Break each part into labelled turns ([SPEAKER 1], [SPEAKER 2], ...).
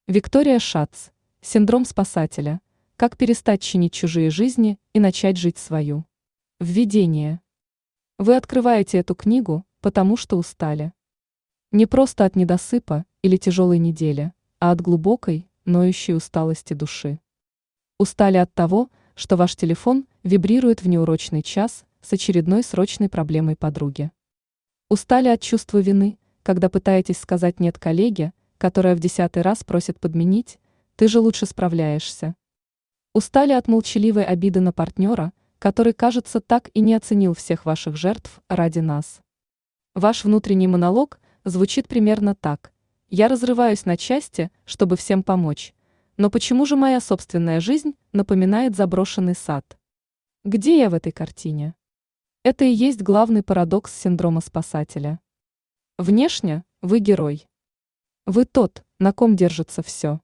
[SPEAKER 1] Виктория Шац. Синдром спасателя. Как перестать чинить чужие жизни и начать жить свою. Введение. Вы открываете эту книгу, потому что устали. Не просто от недосыпа или тяжелой недели, а от глубокой, ноющей усталости души. Устали от того, что ваш телефон вибрирует в неурочный час с очередной срочной проблемой подруги. Устали от чувства вины, когда пытаетесь сказать «нет» коллеге, которая в 10-й раз просит подменить, ты же лучше справляешься. Устали от молчаливой обиды на партнера, который, кажется, так и не оценил всех ваших жертв ради нас. Ваш внутренний монолог звучит примерно так: «Я разрываюсь на части, чтобы всем помочь, но почему же моя собственная жизнь напоминает заброшенный сад? Где я в этой картине?» Это и есть главный парадокс синдрома спасателя. Внешне вы герой. Вы тот, на ком держится все.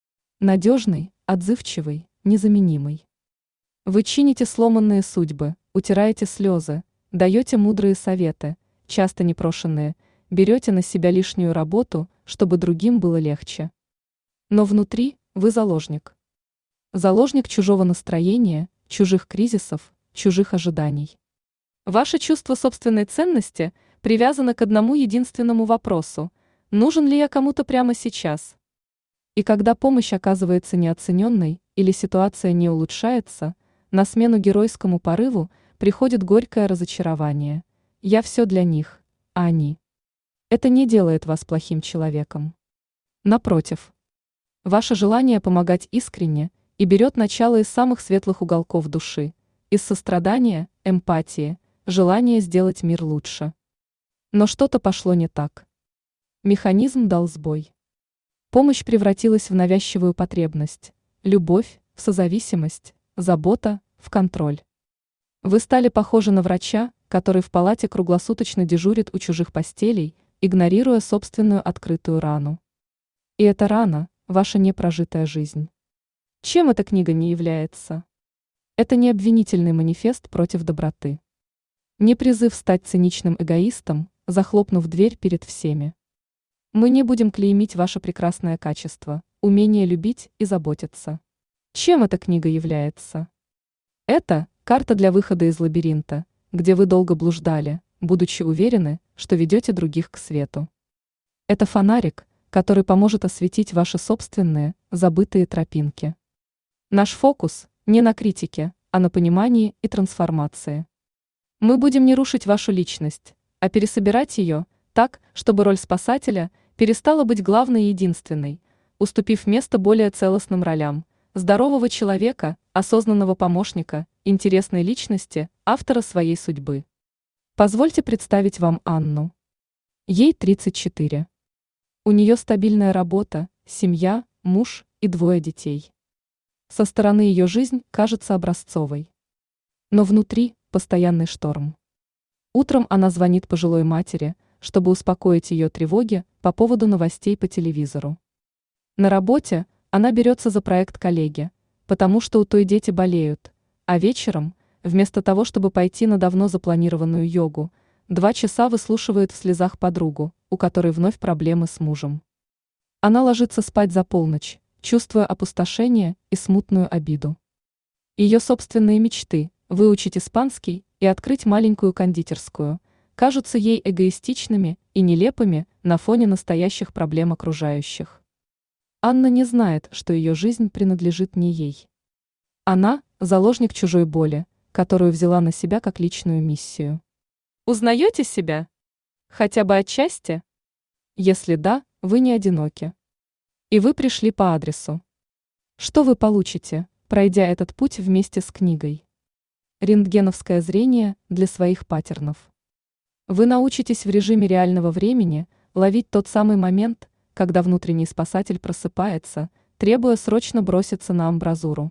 [SPEAKER 1] Надежный, отзывчивый, незаменимый. Вы чините сломанные судьбы, утираете слезы, даете мудрые советы, часто непрошенные, берете на себя лишнюю работу, чтобы другим было легче. Но внутри вы заложник. Заложник чужого настроения, чужих кризисов, чужих ожиданий. Ваше чувство собственной ценности привязано к одному единственному вопросу: нужен ли я кому-то прямо сейчас? И когда помощь оказывается неоцененной или ситуация не улучшается, на смену геройскому порыву приходит горькое разочарование. Я все для них, а они. Это не делает вас плохим человеком. Напротив, ваше желание помогать искренне и берет начало из самых светлых уголков души, из сострадания, эмпатии, желания сделать мир лучше. Но что-то пошло не так. Механизм дал сбой. Помощь превратилась в навязчивую потребность, любовь в созависимость, забота в контроль. Вы стали похожи на врача, который в палате круглосуточно дежурит у чужих постелей, игнорируя собственную открытую рану. И эта рана – ваша непрожитая жизнь. Чем эта книга не является? Это не обвинительный манифест против доброты. Не призыв стать циничным эгоистом, захлопнув дверь перед всеми. Мы не будем клеймить ваше прекрасное качество, умение любить и заботиться. Чем эта книга является? Это карта для выхода из лабиринта, где вы долго блуждали, будучи уверены, что ведете других к свету. Это фонарик, который поможет осветить ваши собственные, забытые тропинки. Наш фокус не на критике, а на понимании и трансформации. Мы будем не рушить вашу личность, а пересобирать ее так, чтобы роль спасателя перестала быть главной и единственной, уступив место более целостным ролям: здорового человека, осознанного помощника, интересной личности, автора своей судьбы. Позвольте представить вам Анну. Ей 34. У нее стабильная работа, семья, муж и 2 детей. Со стороны ее жизнь кажется образцовой. Но внутри постоянный шторм. Утром она звонит пожилой матери, чтобы успокоить ее тревоги по поводу новостей по телевизору. На работе она берется за проект коллеги, потому что у той дети болеют, а вечером, вместо того, чтобы пойти на давно запланированную йогу, 2 часа выслушивает в слезах подругу, у которой вновь проблемы с мужем. Она ложится спать за полночь, чувствуя опустошение и смутную обиду. Ее собственные мечты – выучить испанский и открыть маленькую кондитерскую – кажутся ей эгоистичными и нелепыми на фоне настоящих проблем окружающих. Анна не знает, что ее жизнь принадлежит не ей. Она – заложник чужой боли, которую взяла на себя как личную миссию. Узнаете себя? Хотя бы отчасти? Если да, вы не одиноки. И вы пришли по адресу. Что вы получите, пройдя этот путь вместе с книгой? Рентгеновское зрение для своих паттернов. Вы научитесь в режиме реального времени ловить тот самый момент, когда внутренний спасатель просыпается, требуя срочно броситься на амбразуру.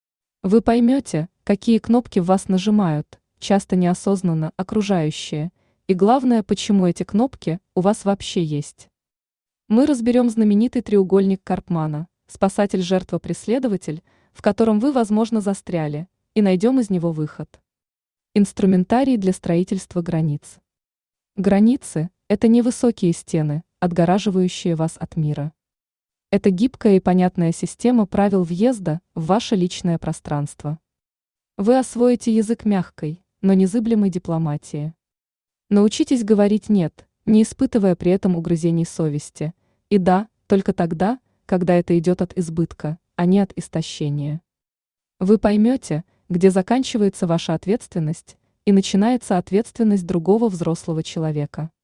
[SPEAKER 1] Вы поймете, какие кнопки в вас нажимают, часто неосознанно окружающие, и главное, почему эти кнопки у вас вообще есть. Мы разберем знаменитый треугольник Карпмана, спасатель-жертва-преследователь, в котором вы, возможно, застряли, и найдем из него выход. Инструментарий для строительства границ. Границы – это не высокие стены, отгораживающие вас от мира. Это гибкая и понятная система правил въезда в ваше личное пространство. Вы освоите язык мягкой, но незыблемой дипломатии. Научитесь говорить «нет», не испытывая при этом угрызений совести, и «да» только тогда, когда это идет от избытка, а не от истощения. Вы поймете, где заканчивается ваша ответственность и начинается ответственность другого взрослого человека.